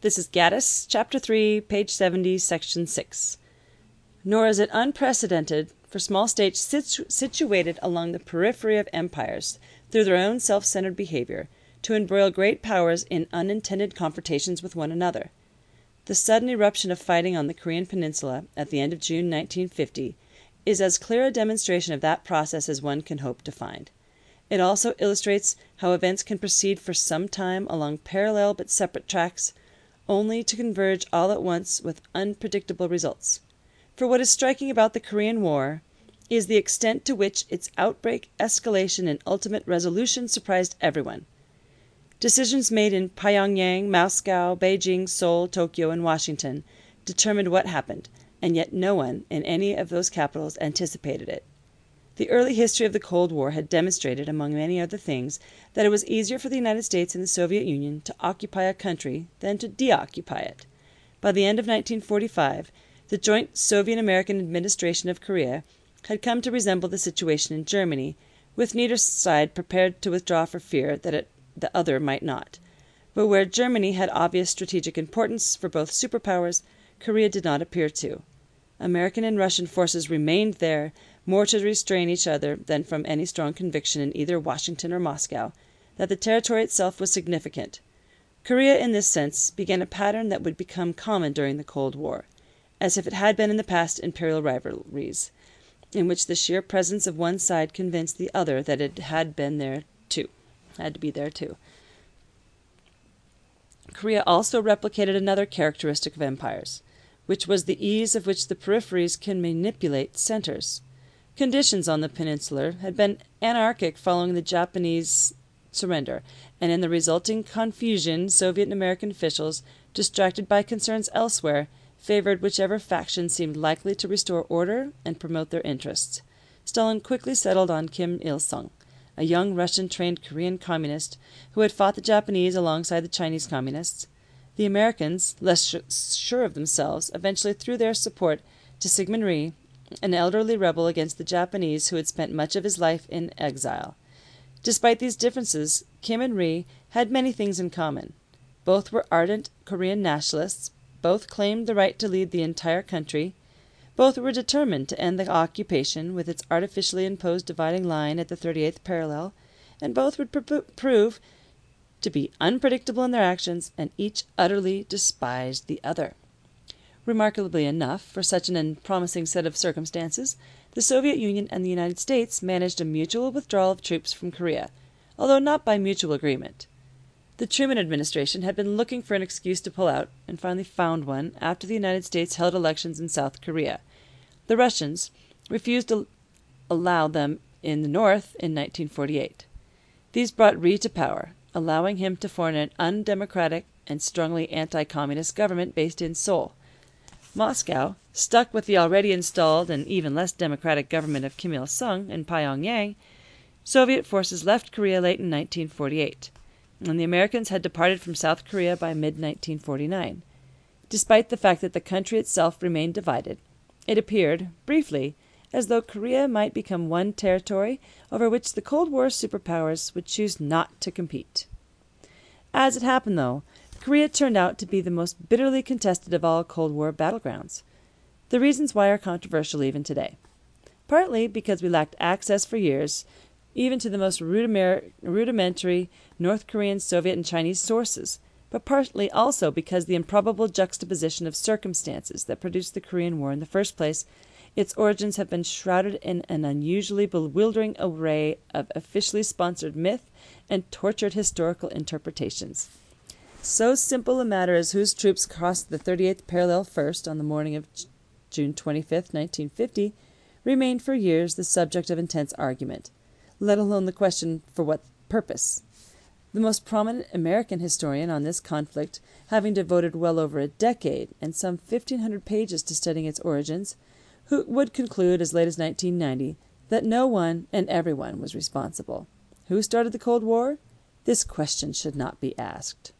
This is Gaddis, Chapter 3, page 70, Section 6. Nor is it unprecedented for small states situated along the periphery of empires, through their own self-centered behavior, to embroil great powers in unintended confrontations with one another. The sudden eruption of fighting on the Korean peninsula at the end of June 1950 is as clear a demonstration of that process as one can hope to find. It also illustrates how events can proceed for some time along parallel but separate tracks, only to converge all at once with unpredictable results. For what is striking about the Korean War is the extent to which its outbreak, escalation, and ultimate resolution surprised everyone. Decisions made in Pyongyang, Moscow, Beijing, Seoul, Tokyo, and Washington determined what happened, and yet no one in any of those capitals anticipated it. The early history of the Cold War had demonstrated, among many other things, that it was easier for the United States and the Soviet Union to occupy a country than to deoccupy it. By the end of 1945, the joint Soviet-American administration of Korea had come to resemble the situation in Germany, with neither side prepared to withdraw for fear that the other might not. But where Germany had obvious strategic importance for both superpowers, Korea did not appear to. American and Russian forces remained there, more to restrain each other than from any strong conviction in either Washington or Moscow that the territory itself was significant. Korea, in this sense, began a pattern that would become common during the Cold War, as if it had been in the past imperial rivalries, in which the sheer presence of one side convinced the other that it had to be there too. Korea also replicated another characteristic of empires, which was the ease of which the peripheries can manipulate centers. Conditions on the peninsula had been anarchic following the Japanese surrender, and in the resulting confusion, Soviet and American officials, distracted by concerns elsewhere, favored whichever faction seemed likely to restore order and promote their interests. Stalin quickly settled on Kim Il-sung, a young Russian-trained Korean communist who had fought the Japanese alongside the Chinese communists. The Americans, less sure of themselves, eventually threw their support to Syngman Rhee, an elderly rebel against the Japanese who had spent much of his life in exile. Despite these differences, Kim and Rhee had many things in common. Both were ardent Korean nationalists, both claimed the right to lead the entire country, both were determined to end the occupation with its artificially imposed dividing line at the 38th parallel, and both would prove to be unpredictable in their actions, and each utterly despised the other. Remarkably enough, for such an unpromising set of circumstances, the Soviet Union and the United States managed a mutual withdrawal of troops from Korea, although not by mutual agreement. The Truman administration had been looking for an excuse to pull out, and finally found one after the United States held elections in South Korea. The Russians refused to allow them in the North in 1948. These brought Rhee to power, allowing him to form an undemocratic and strongly anti-communist government based in Seoul. Moscow, stuck with the already installed and even less democratic government of Kim Il-sung in Pyongyang, Soviet forces left Korea late in 1948, and the Americans had departed from South Korea by mid-1949. Despite the fact that the country itself remained divided, it appeared, briefly, as though Korea might become one territory over which the Cold War superpowers would choose not to compete. As it happened, though, Korea turned out to be the most bitterly contested of all Cold War battlegrounds. The reasons why are controversial even today. Partly because we lacked access for years even to the most rudimentary North Korean, Soviet, and Chinese sources, but partly also because the improbable juxtaposition of circumstances that produced the Korean War in the first place, its origins have been shrouded in an unusually bewildering array of officially sponsored myth and tortured historical interpretations. So simple a matter as whose troops crossed the 38th parallel first on the morning of June 25, 1950, remained for years the subject of intense argument, let alone the question for what purpose. The most prominent American historian on this conflict, having devoted well over a decade and some 1,500 pages to studying its origins, who would conclude as late as 1990 that no one and everyone was responsible. Who started the Cold War? This question should not be asked.